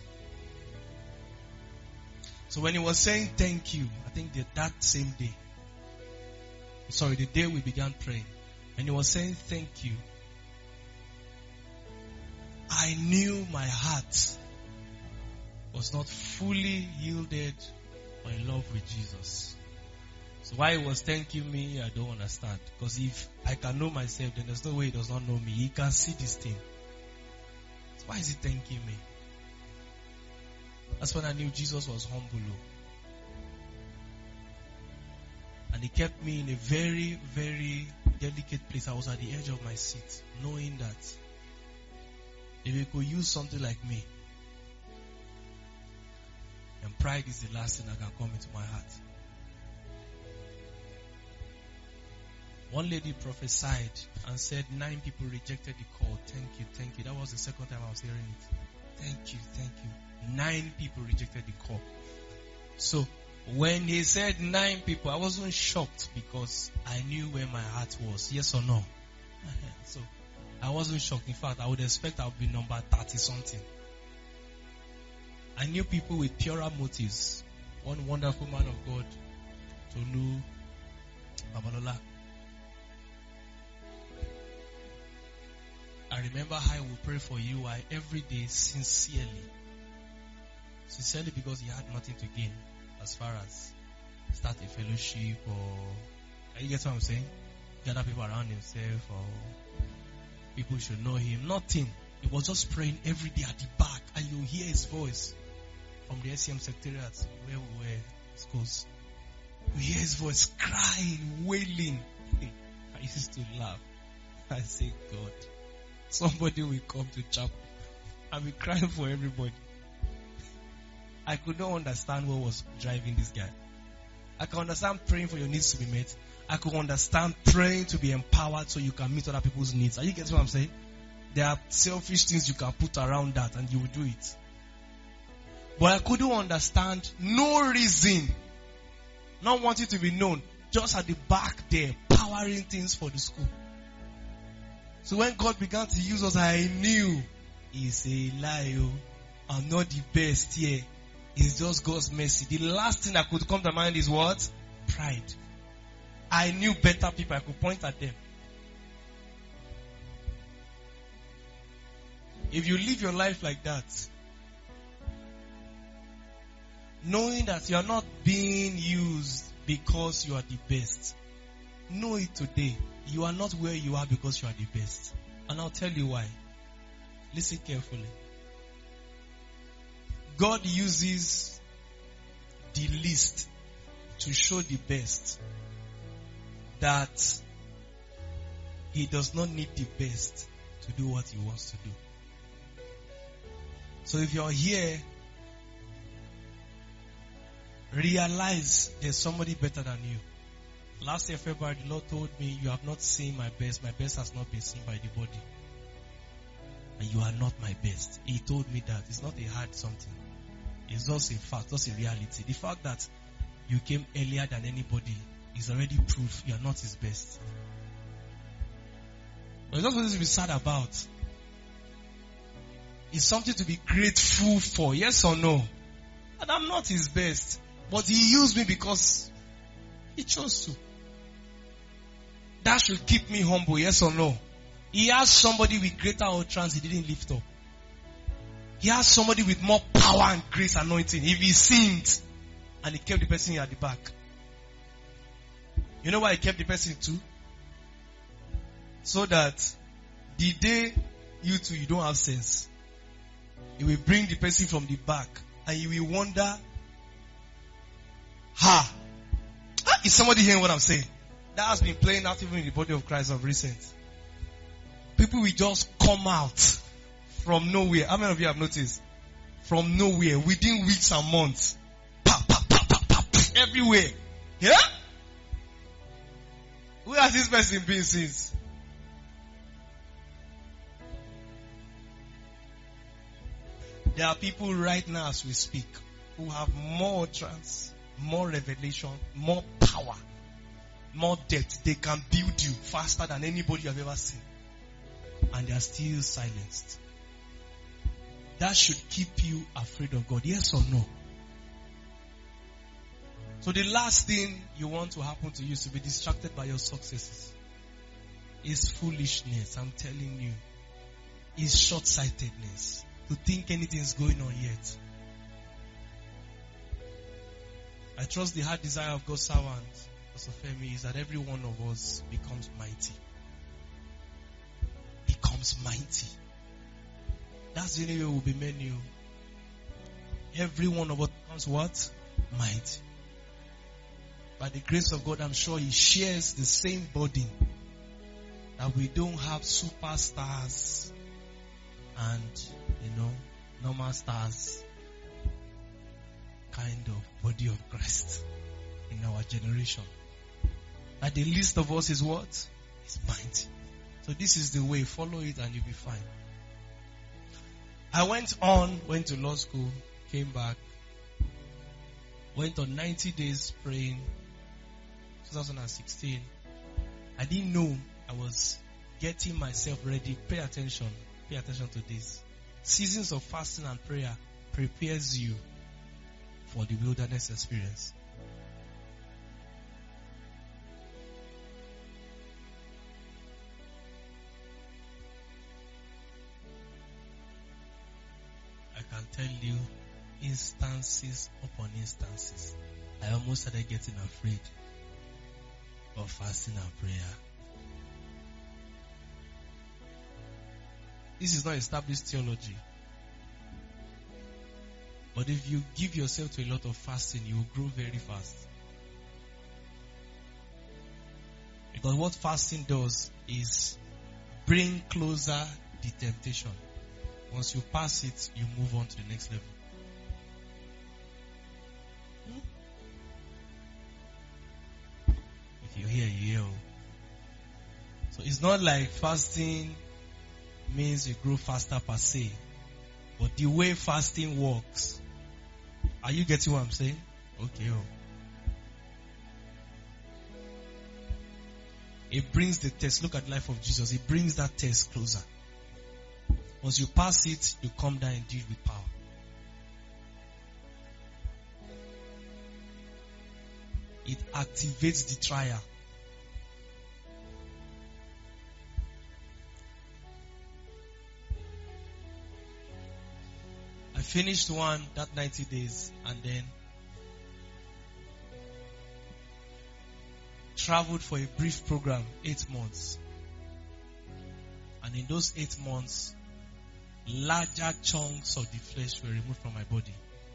Speaker 1: So when he was saying thank you, I think that, that same day, sorry, the day we began praying, and he was saying thank you, I knew my heart was not fully yielded or in love with Jesus. So why he was thanking me, I don't understand. Because if I can know myself, then there's no way he does not know me. He can see this thing. So why is he thanking me? That's when I knew Jesus was humble. And he kept me in a very, very delicate place. I was at the edge of my seat, knowing that if he could use something like me, then pride is the last thing that can come into my heart. One lady prophesied and said nine people rejected the call. Thank you, thank you. That was the second time I was hearing it. Thank you, thank you. Nine people rejected the call. So when he said nine people, I wasn't shocked because I knew where my heart was. Yes or no? So I wasn't shocked. In fact, I would expect I would be number thirty something. I knew people with purer motives. One wonderful man of God, Tolu Babalola. I remember how I would pray for U I every day sincerely. Sincerely because he had nothing to gain as far as start a fellowship or, you get what I'm saying? Gather people around himself or people should know him. Nothing. He was just praying every day at the back and you hear his voice from the S C M secretariat where we were schools. You hear his voice crying, wailing. I used to laugh. I say, God, somebody will come to chapel and be crying for everybody. I could not understand what was driving this guy. I can understand praying for your needs to be met. I could understand praying to be empowered so you can meet other people's needs. Are you getting what I'm saying? There are selfish things you can put around that and you will do it. But I couldn't understand no reason, not wanting to be known, just at the back there, powering things for the school. So when God began to use us, I knew it's a lie. Oh. I'm not the best here. It's just God's mercy. The last thing that could come to mind is what? Pride. I knew better people. I could point at them. If you live your life like that, knowing that you are not being used because you are the best, know it today. You are not where you are because you are the best. And I'll tell you why. Listen carefully. God uses the least to show the best that he does not need the best to do what he wants to do. So if you're here, realize there's somebody better than you. Last year, February, the Lord told me, you have not seen my best. My best has not been seen by the body. And you are not my best. He told me that. It's not a hard something. It's just a fact, just a reality. The fact that you came earlier than anybody is already proof you are not his best. But it's not something to be sad about. It's something to be grateful for, yes or no? And I'm not his best. But he used me because he chose to. That should keep me humble, yes or no? He has somebody with greater utterance he didn't lift up. He has somebody with more power and grace anointing. If he sings and he kept the person at the back. You know why he kept the person too? So that the day you two, you don't have sense, he will bring the person from the back and you will wonder, ha, ah, is somebody hearing what I'm saying? That has been playing out even in the body of Christ of recent. People will just come out from nowhere. How many of you have noticed? From nowhere, within weeks and months. Pa, pa, pa, pa, pa, pa, everywhere. Yeah? Where has this person been since? There are people right now as we speak who have more utterance, more revelation, more power, more depth. They can build you faster than anybody you have ever seen. And they are still silenced. That should keep you afraid of God. Yes or no? So the last thing you want to happen to you is to be distracted by your successes. It's foolishness, I'm telling you. It's short-sightedness to think anything's going on yet. I trust the heart desire of God's servant, Pastor Femi, is that every one of us becomes mighty. Becomes mighty. That's the only way we'll be many. Every one of us becomes what? Mighty. By the grace of God, I'm sure he shares the same burden. That we don't have superstars and, you know, normal stars kind of body of Christ in our generation. That the least of us is what? Is mighty. So this is the way. Follow it and you'll be fine. I went on, went to law school, came back, went on ninety days praying, twenty sixteen. I didn't know I was getting myself ready. Pay attention. Pay attention to this. Seasons of fasting and prayer prepares you for the wilderness experience. I can tell you instances upon instances. I almost started getting afraid of fasting and prayer. This is not established theology. But if you give yourself to a lot of fasting, you will grow very fast. Because what fasting does is bring closer the temptation. Once you pass it, you move on to the next level. If you hear, you hear. So it's not like fasting means you grow faster per se. But the way fasting works, are you getting what I'm saying? Okay. Oh. It brings the test. Look at the life of Jesus. It brings that test closer. Once you pass it, you come down indeed with power. It activates the trial. I finished one that ninety days and then traveled for a brief program, eight months. And in those eight months, larger chunks of the flesh were removed from my body.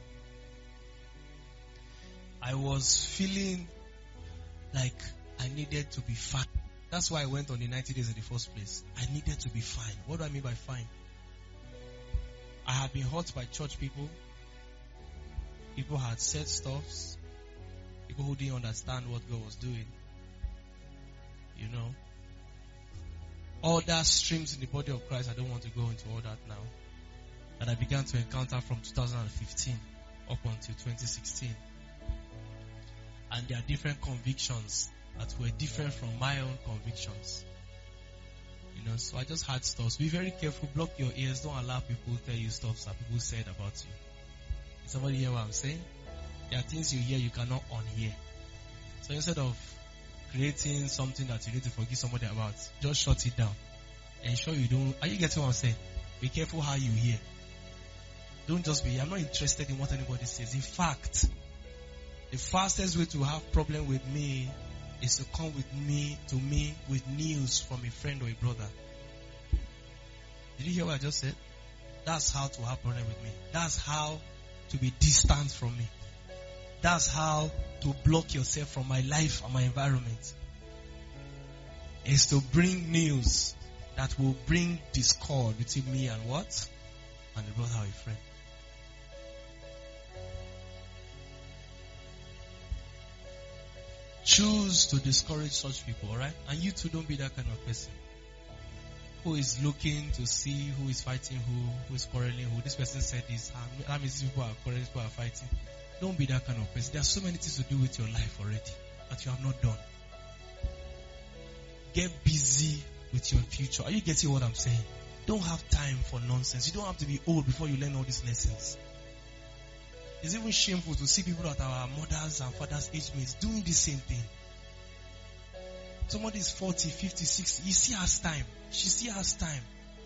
Speaker 1: I was feeling like I needed to be fine. That's why I went on the ninety days in the first place. I needed to be fine. What do I mean by fine? I had been hurt by church people. People had said stuffs. People who didn't understand what God was doing. You know. Other streams in the body of Christ, I don't want to go into all that now. That I began to encounter from two thousand fifteen. up until twenty sixteen. And there are different convictions that were different from my own convictions. You know, so I just had stuff. Be very careful, block your ears, don't allow people to tell you stuff that people said about you. Is somebody hear what I'm saying? There are things you hear you cannot unhear. So instead of creating something that you need to forgive somebody about, just shut it down. Ensure you don't. Are you getting what I'm saying? Be careful how you hear. Don't just be, I'm not interested in what anybody says. In fact, the fastest way to have problem with me is to come with me to me with news from a friend or a brother. Did you hear what I just said? That's how to have problem with me. That's how to be distant from me. That's how to block yourself from my life and my environment. Is to bring news that will bring discord between me and what? And the brother or a friend. Choose to discourage such people, alright? And you too, don't be that kind of person who is looking to see who is fighting who, who is quarreling who. This person said this, how many people are quarreling, people are fighting. Don't be that kind of person. There are so many things to do with your life already that you have not done. Get busy with your future. Are you getting what I'm saying? Don't have time for nonsense. You don't have to be old before you learn all these lessons. It's even shameful to see people that are our mothers and fathers' age mates doing the same thing. Somebody is forty, fifty, sixty. He still has time. She still has time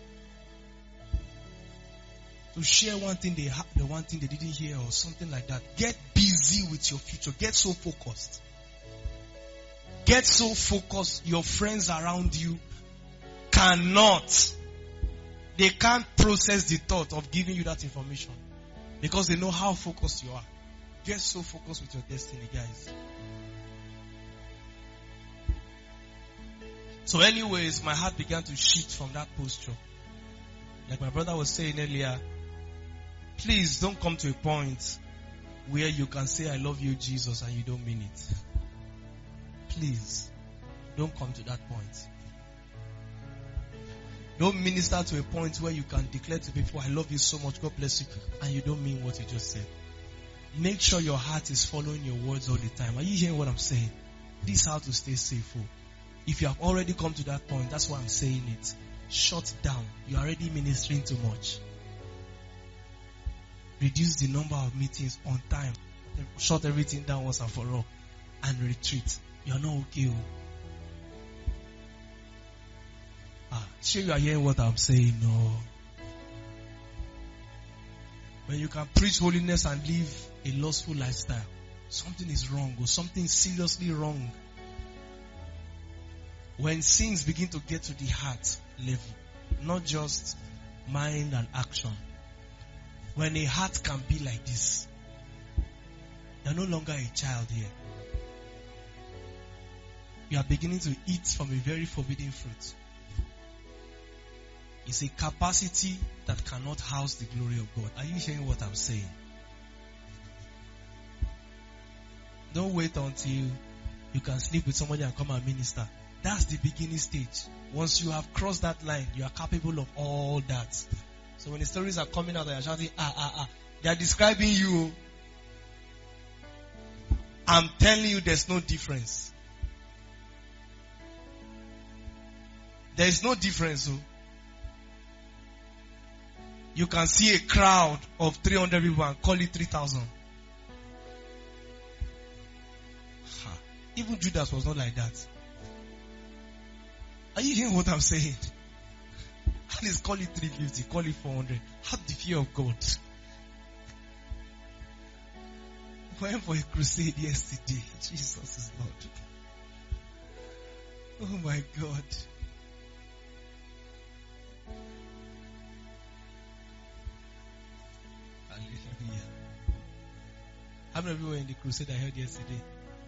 Speaker 1: to share one thing they ha- the one thing they didn't hear or something like that. Get busy with your future. Get so focused. Get so focused. Your friends around you cannot. They can't process the thought of giving you that information because they know how focused you are. Get so focused with your destiny, guys. So anyways, my heart began to shift from that posture. Like my brother was saying earlier, please don't come to a point where you can say I love you, Jesus, and you don't mean it. Please, don't come to that point. Don't minister to a point where you can declare to people, I love you so much, God bless you, and you don't mean what you just said. Make sure your heart is following your words all the time. Are you hearing what I'm saying? This is how to stay safe. If you have already come to that point, that's why I'm saying it. Shut down. You're already ministering too much. Reduce the number of meetings on time. Shut everything down once and for all. And retreat. You're not okay. Ah, sure you are hearing what I'm saying? No. When you can preach holiness and live a lustful lifestyle, something is wrong or something seriously wrong. When sins begin to get to the heart level, not just mind and action. When a heart can be like this, you're no longer a child here. You are beginning to eat from a very forbidden fruit. It's a capacity that cannot house the glory of God. Are you hearing what I'm saying? Don't wait until you can sleep with somebody and come and minister. That's the beginning stage. Once you have crossed that line, you are capable of all that. So when the stories are coming out and you're shouting, ah, ah, ah, they are describing you. I'm telling you there's no difference. There is no difference. So you can see a crowd of three hundred people and call it three thousand. Even Judas was not like that. Are you hearing what I'm saying? At least call it three fifty, call it four hundred. Have the fear of God. We went for a crusade yesterday. Jesus is Lord. Oh my God. Hallelujah. How many of you were in the crusade I heard yesterday?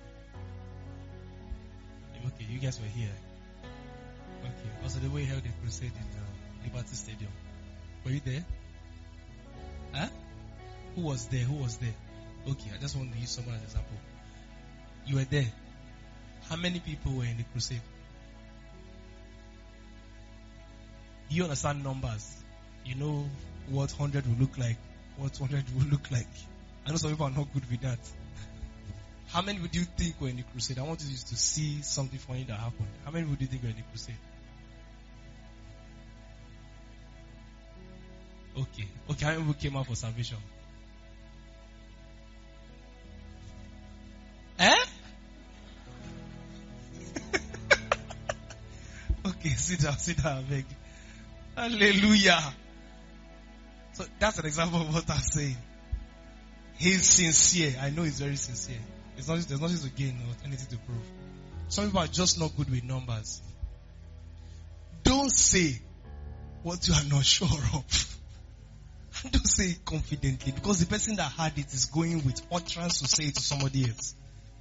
Speaker 1: Okay, you guys were here. Okay. Also, the way we held the crusade in uh, Liberty Stadium. Were you there? Huh? Who was there? Who was there? Okay, I just want to use someone as an example. You were there. How many people were in the crusade? You understand numbers. You know what one hundred will look like, what one hundred will look like. I know some people are not good with that. How many would you think were in the crusade? I want you to see something funny that happened. How many would you think were in the crusade? Okay. Okay, how many people came out for salvation? Eh? Okay, sit down, sit down, I beg. Hallelujah. So that's an example of what I'm saying. He's sincere. I know he's very sincere. It's not, there's nothing to gain or anything to prove. Some people are just not good with numbers. Don't say what you are not sure of. Don't say it confidently, because the person that had it is going with utterance to say it to somebody else.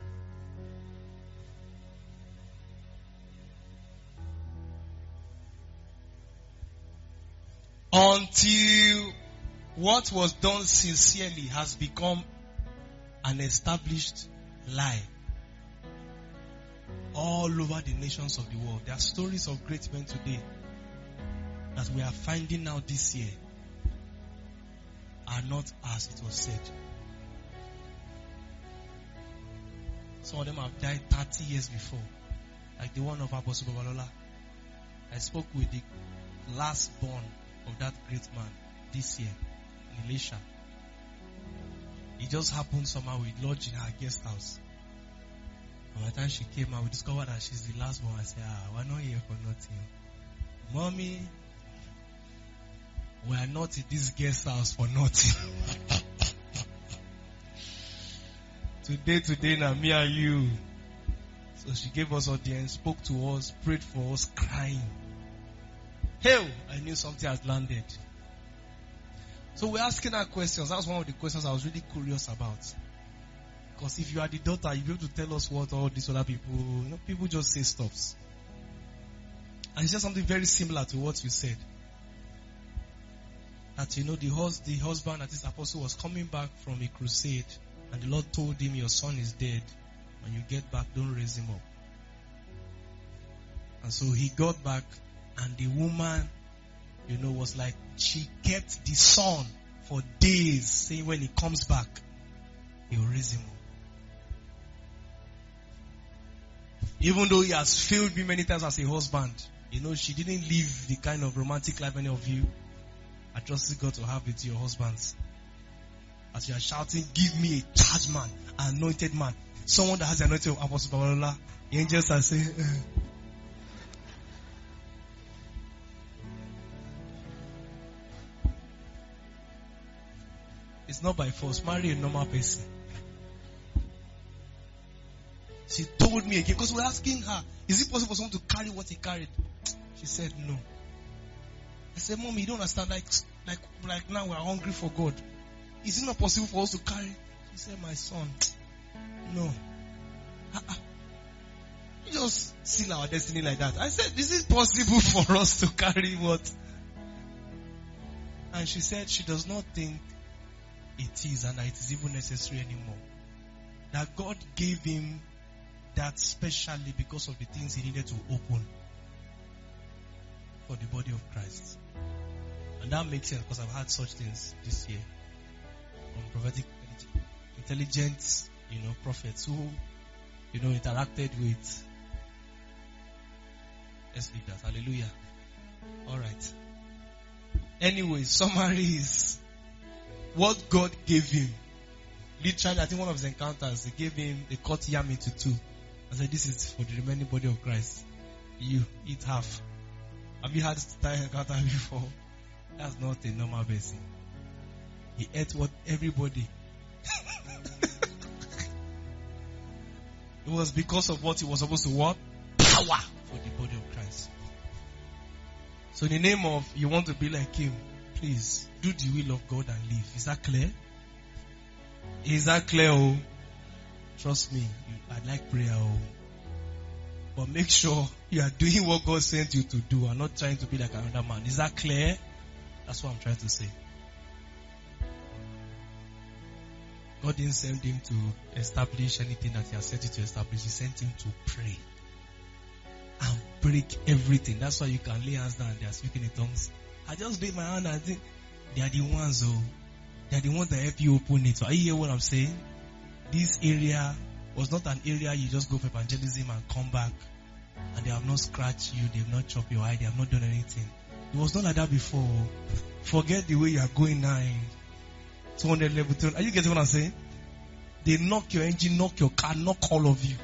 Speaker 1: Until what was done sincerely has become an established lie all over the nations of the world. There are stories of great men today that we are finding out this year are not as it was said. Some of them have died thirty years before, like the one of Apostle Babalola. I spoke with the last born of that great man this year in Elisha. It just happened somehow. We lodged in her guest house. And by the time she came out, we discovered that she's the last one. I said, ah, we're not here for nothing. Mommy, we are not in this guest house for nothing. Today, today, now me and you. So she gave us audience, spoke to us, prayed for us, crying. Hell, I knew something had landed. So we're asking her questions. That's one of the questions I was really curious about. Because if you are the daughter, you'll be able to tell us what all these other people, you know, people just say stuffs. And she said something very similar to what you said. That, you know, the, hus- the husband that this apostle was coming back from a crusade, and the Lord told him, your son is dead. When you get back, don't raise him up. And so he got back, and the woman, you know, was like, she kept the son for days, saying when he comes back, he'll raise him up. Even though he has failed me many times as a husband, you know, she didn't live the kind of romantic life any of you I trust God to have with your husbands. As you are shouting, give me a charged man, an anointed man, someone that has the anointing of Apostle Babalola. The angels are saying, eh. It's not by force. Marry a normal person. She told me again, because we were asking her, is it possible for someone to carry what he carried? She said no. I said, Mommy, you don't understand. Like, like, like now we are hungry for God. Is it not possible for us to carry? She said, my son, no. Uh-uh. You just seal our destiny like that. I said, is it possible for us to carry what? And she said she does not think it is, and that it is even necessary anymore. That God gave him that specially because of the things he needed to open for the body of Christ. And that makes sense, because I've had such things this year from prophetic, intelligent, you know, prophets who, you know, interacted with S leaders. Hallelujah. Alright. Anyway, summary is what God gave him. Literally, I think one of his encounters, they gave him, they cut yam into two. I said, this is for the remaining body of Christ. You eat half. Have you had that encounter before? That's not a normal person. He ate what everybody. It was because of what he was supposed to what? Power for the body of Christ. So in the name of you want to be like him, please do the will of God and live. Is that clear? Is that clear? Oh, trust me, I like prayer. Oh, but make sure you are doing what God sent you to do and not trying to be like another man. Is that clear? That's what I'm trying to say. God didn't send him to establish anything that he has sent him to establish. He sent him to pray and break everything. That's why you can lay hands down and they are speaking in tongues. I just lay my hand and think they are the ones. Oh, They're the ones that help you open it. So are you hear what I'm saying? This area was not an area you just go for evangelism and come back and they have not scratched you, they have not chopped your eye, they have not done anything. It was not like that before. Forget the way you are going now in two hundred level. Are you getting what I'm saying? They knock your engine, knock your car, knock all of you.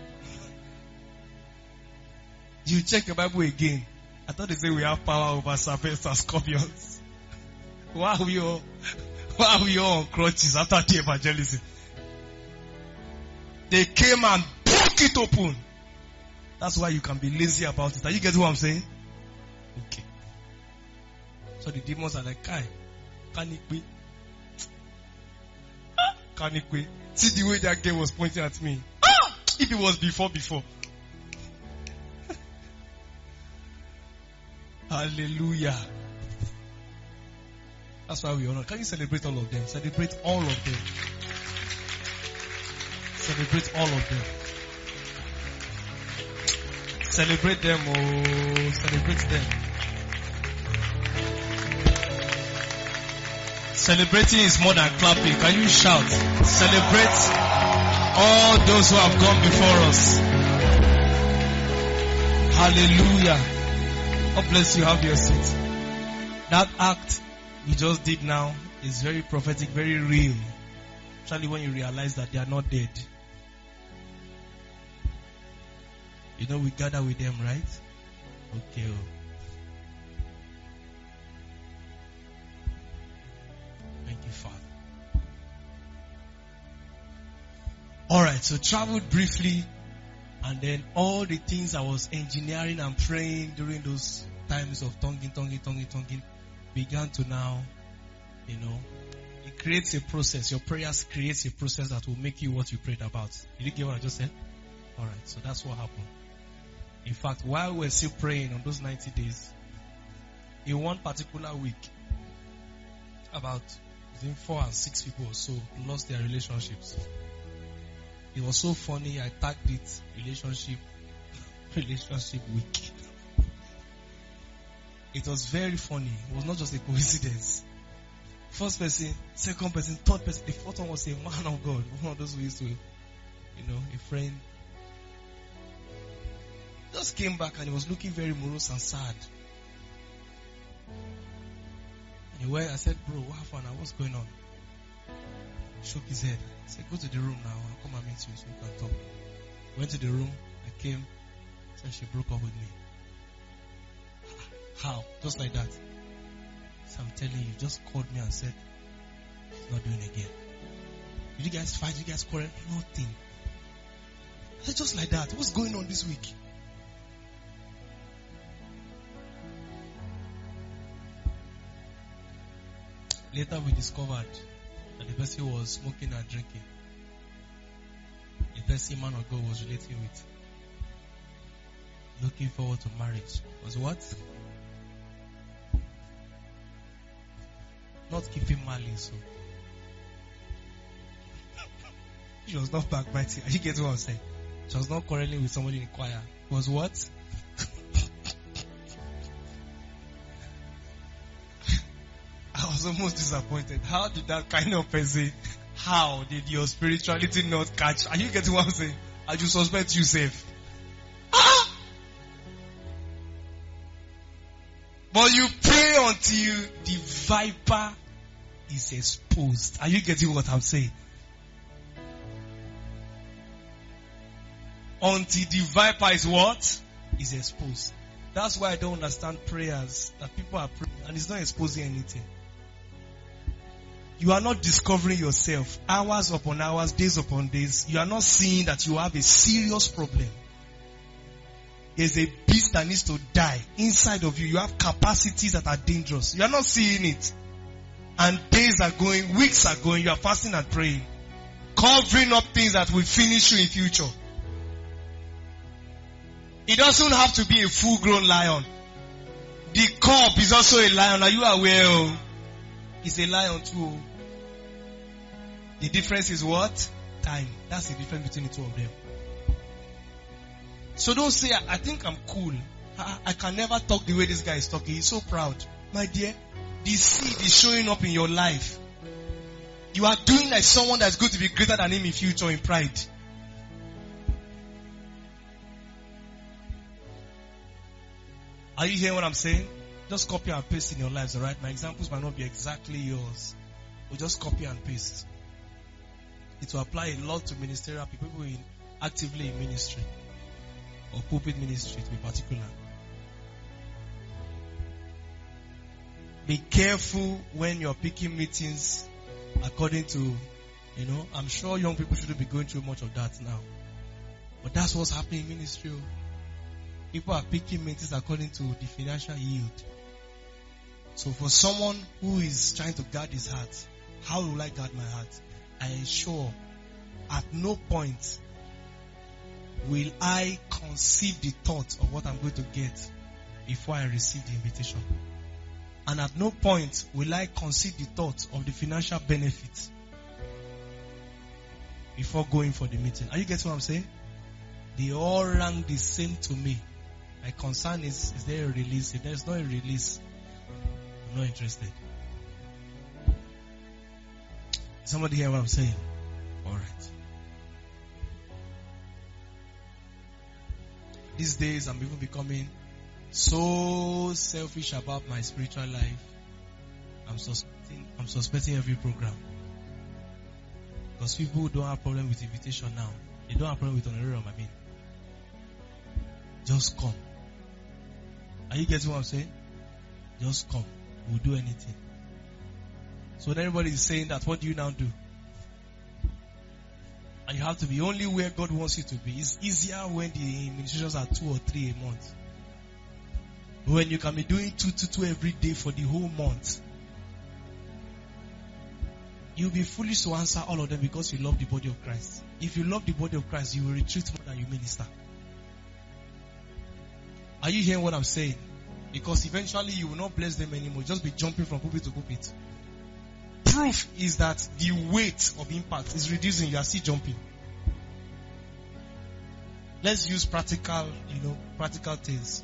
Speaker 1: You check your Bible again. I thought they say we have power over serpents and scorpions. Why are we all, why are we all on crutches after the evangelism? They came and broke it open. That's why you can be lazy about it. Are you getting what I'm saying? Okay. So the demons are like, Kai, can it be? Can it be? See the way that girl was pointing at me. Ah! If it was before, before. Hallelujah. That's why we honor. Can you celebrate all of them? Celebrate all of them. Celebrate all of them. Celebrate them, oh, celebrate them. Celebrating is more than clapping. Can you shout? Celebrate all those who have gone before us. Hallelujah. God bless you. Have your seat. That act you just did now is very prophetic, very real. Especially when you realize that they are not dead. You know we gather with them, right? Okay. Oh. Thank you, Father. Alright, so traveled briefly, and then all the things I was engineering and praying during those times of tonguing, tonguing, tonguing, tonguing began to now, you know, it creates a process. Your prayers creates a process that will make you what you prayed about. Did you get what I just said? Alright, so that's what happened. In fact, while we were still praying on those ninety days, in one particular week, about between four and six people or so lost their relationships. It was so funny, I tagged it relationship, relationship week. It was very funny. It was not just a coincidence. First person, second person, third person, the fourth one was a man of God. One of those who used to, you know, a friend. Just came back and he was looking very morose and sad. And he went, I said, bro, what happened? What's going on? He shook his head. I said, go to the room now. I'll come and meet you so we can talk. Went to the room. I came. Said she broke up with me. How? Just like that. So I'm telling you, just called me and said, she's not doing it again. Did you guys fight? Did you guys quarrel? Nothing. I said, just like that. What's going on this week? Later we discovered that the person was smoking and drinking. The person man or God was relating with, looking forward to marriage, was what? Not keeping malice. So. She was not backbiting. You get what I'm saying? She was not quarreling with somebody in the choir. It was what? I was almost disappointed. How did that kind of person, how did your spirituality not catch? Are you getting what I'm saying? I just suspect you safe. Ah! But you pray until the viper is exposed. Are you getting what I'm saying? Until the viper is what? Is exposed. That's why I don't understand prayers that people are praying and it's not exposing anything. You are not discovering yourself hours upon hours, days upon days. You are not seeing that you have a serious problem. There's a beast that needs to die inside of you. You have capacities that are dangerous. You are not seeing it. And days are going, weeks are going, you are fasting and praying. Covering up things that will finish you in future. It doesn't have to be a full-grown lion. The cub is also a lion. Are you aware? It's a lion too. The difference is what? Time. That's the difference between the two of them. So don't say, I think I'm cool. I, I can never talk the way this guy is talking. He's so proud. My dear, the seed is showing up in your life. You are doing like someone that's going to be greater than him in future in pride. Are you hearing what I'm saying? Just copy and paste in your lives, alright? My examples might not be exactly yours. But just copy and paste. It will apply a lot to ministerial people, people in, actively in ministry. Or pulpit ministry to be particular. Be careful when you're picking meetings according to, you know, I'm sure young people shouldn't be going through much of that now. But that's what's happening in ministry. People are picking meetings according to the financial yield. So for someone who is trying to guard his heart, how will I guard my heart? I ensure at no point will I conceive the thought of what I'm going to get before I receive the invitation. And at no point will I conceive the thought of the financial benefits before going for the meeting. Are you getting what I'm saying? They all rank the same to me. My concern is, is there a release? If there's not a release, I'm not interested. Somebody hear what I'm saying? Alright. These days I'm even becoming so selfish about my spiritual life. I'm suspecting, I'm suspecting every program. Because people who don't have problem with invitation now, they don't have problem with honorarium, I mean. Just come. Are you getting what I'm saying? Just come. We'll do anything. So when everybody is saying that, what do you now do? And you have to be only where God wants you to be. It's easier when the ministrations are two or three a month. When you can be doing two, two, two every day for the whole month. You'll be foolish to answer all of them because you love the body of Christ. If you love the body of Christ, you will retreat more than you minister. Are you hearing what I'm saying? Because eventually you will not bless them anymore. Just be jumping from pulpit to pulpit. Proof is that the weight of impact is reducing. You are still jumping. Let's use practical, you know, practical things.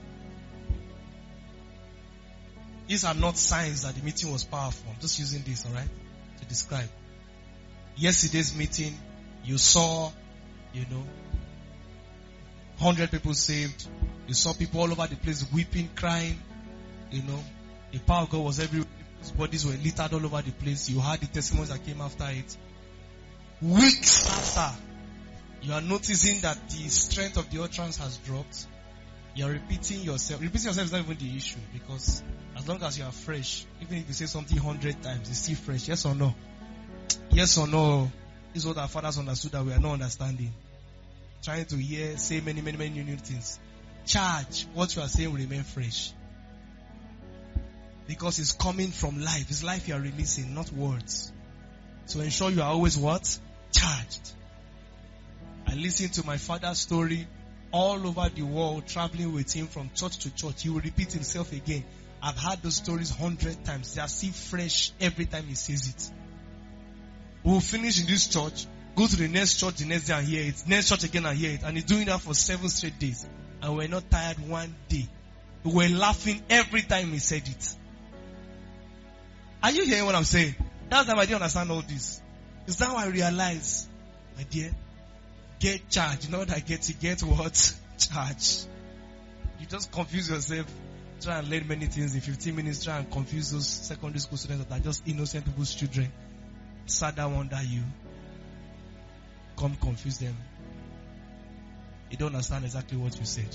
Speaker 1: These are not signs that the meeting was powerful. I'm just using this, alright, to describe. Yesterday's meeting, you saw, you know, one hundred people saved. You saw people all over the place weeping, crying. You know, the power of God was everywhere. People's bodies were littered all over the place. You heard the testimonies that came after it. Weeks after, you are noticing that the strength of the utterance has dropped. You are repeating yourself. Repeating yourself is not even the issue, because as long as you are fresh, even if you say something hundred times, it's still fresh. Yes or no? Yes or no? This is what our fathers understood that we are not understanding. Trying to hear, say many, many, many new things. Charge. What you are saying will remain fresh. Because it's coming from life. It's life you are releasing, not words. So ensure you are always what? Charged. I listened to my father's story all over the world, traveling with him from church to church. He will repeat himself again. I've heard those stories hundred times. They are still fresh every time he says it. We will finish in this church, go to the next church the next day and hear it. Next church again and hear it. And he's doing that for seven straight days. And we're not tired one day. We were laughing every time he said it. Are you hearing what I'm saying? That's how I didn't understand all this. It's now I realize, my dear, get charged. You know what I get to get what? Charge. You just confuse yourself. Try and learn many things in fifteen minutes. Try and confuse those secondary school students that are just innocent people's children. Sad down under you. Come confuse them. You don't understand exactly what you said.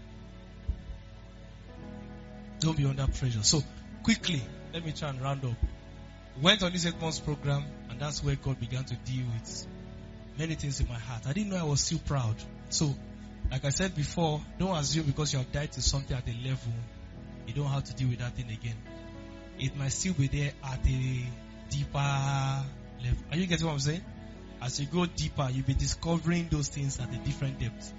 Speaker 1: Don't be under pressure. So, quickly, let me try and round up. Went on this eight months program, and that's where God began to deal with many things in my heart. I didn't know I was still proud. So, like I said before, don't assume because you have died to something at a level, you don't have to deal with that thing again. It might still be there at a deeper level. Are you getting what I'm saying? As you go deeper, you'll be discovering those things at a different depth.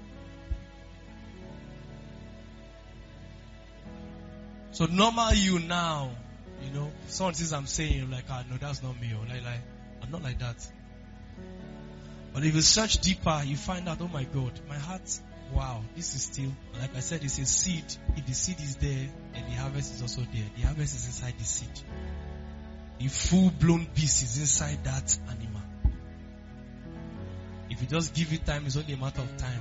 Speaker 1: So normal you now, you know, some things I'm saying, you're like, ah, no, that's not me. Or like, like, I'm not like that. But if you search deeper, you find out, oh my God, my heart, wow, this is still, like I said, it's a seed. If the seed is there, then the harvest is also there. The harvest is inside the seed. the full-blown beast is inside that animal. If you just give it time, it's only a matter of time.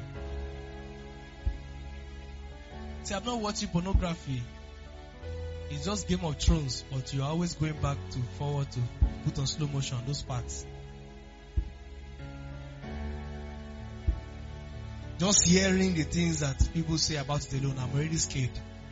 Speaker 1: See, I'm not watching pornography. It's just Game of Thrones, but you're always going back to forward to put on slow motion those parts. Just hearing the things that people say about it alone, I'm already scared.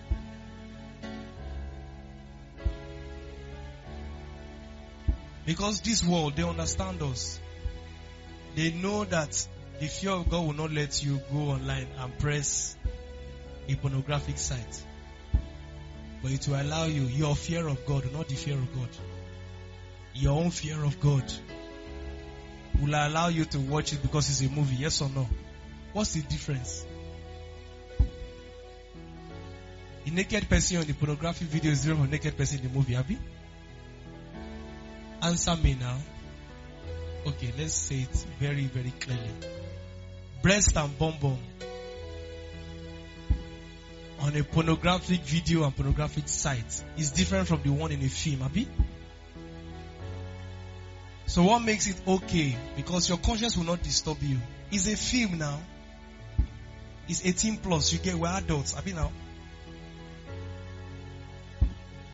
Speaker 1: Because this world, they understand us. They know that the fear of God will not let you go online and press a pornographic site. But it will allow you, your fear of God, not the fear of God. Your own fear of God will allow you to watch it because it's a movie, yes or no? What's the difference? The naked person on the pornographic video is different from the naked person in the movie, Abby? Answer me now. Okay, let's say it very, very clearly. Breast and bum bum on a pornographic video and pornographic site is different from the one in a film, Abi? So what makes it okay? Because your conscience will not disturb you. It's a film now. It's eighteen plus. You get, we're adults. Abi now.